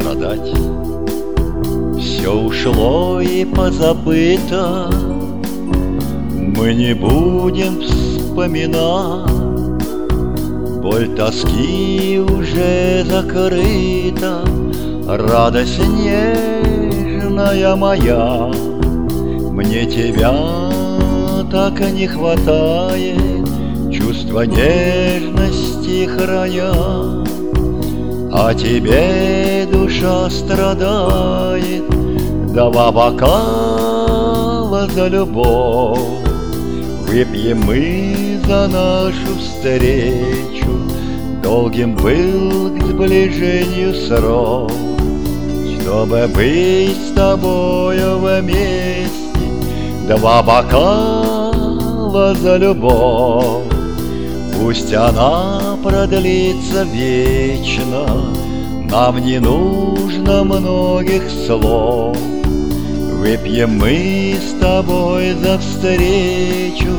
страдать. Все ушло и позабыто, мы не будем вспоминать. Боль тоски уже закрыта, радость нежная моя. Мне тебя так и не хватает, чувства нежности храня. А тебе душа страдает, два бокала за любовь. Выпьем мы за нашу встречу, долгим был к сближению срок. Чтобы быть с тобою вместе, два бокала за любовь. Пусть она продлится вечно, нам не нужно многих слов. Выпьем мы с тобой за встречу,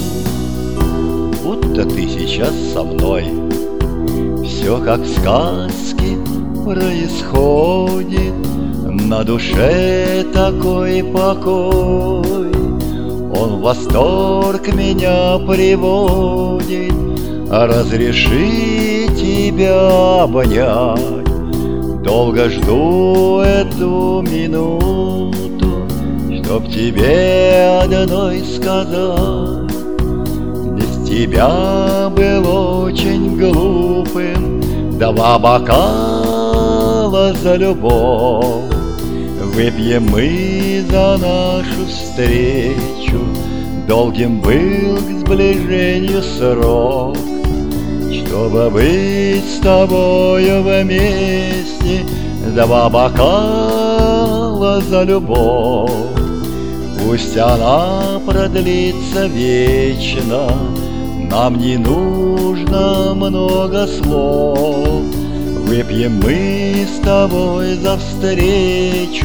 будто ты сейчас со мной. Все как в сказке происходит, на душе такой покой. Он в восторг меня приводит, разреши тебя обнять. Долго жду эту минуту, чтоб тебе одной сказать. Без тебя был очень глупым, два бокала за любовь. Выпьем мы за нашу встречу, долгим был к сближению срок. Чтобы быть с тобою вместе, два бокала за любовь. Пусть она продлится вечно, нам не нужно много слов. Выпьем мы с тобой за встречу.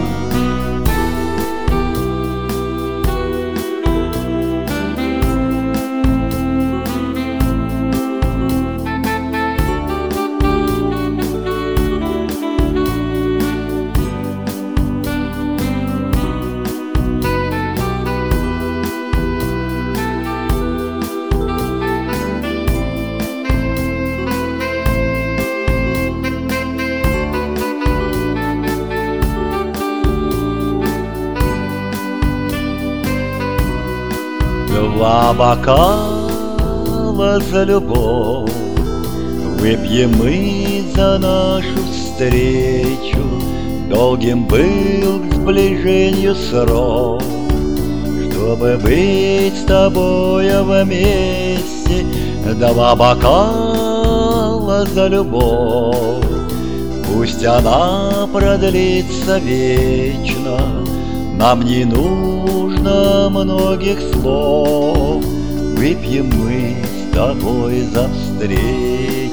Два бокала за любовь. Выпьем мы за нашу встречу, долгим был к сближению срок. Чтобы быть с тобою вместе, два бокала за любовь. Пусть она продлится вечно, нам не нужно многих слов. Выпьем мы с тобой за встречу.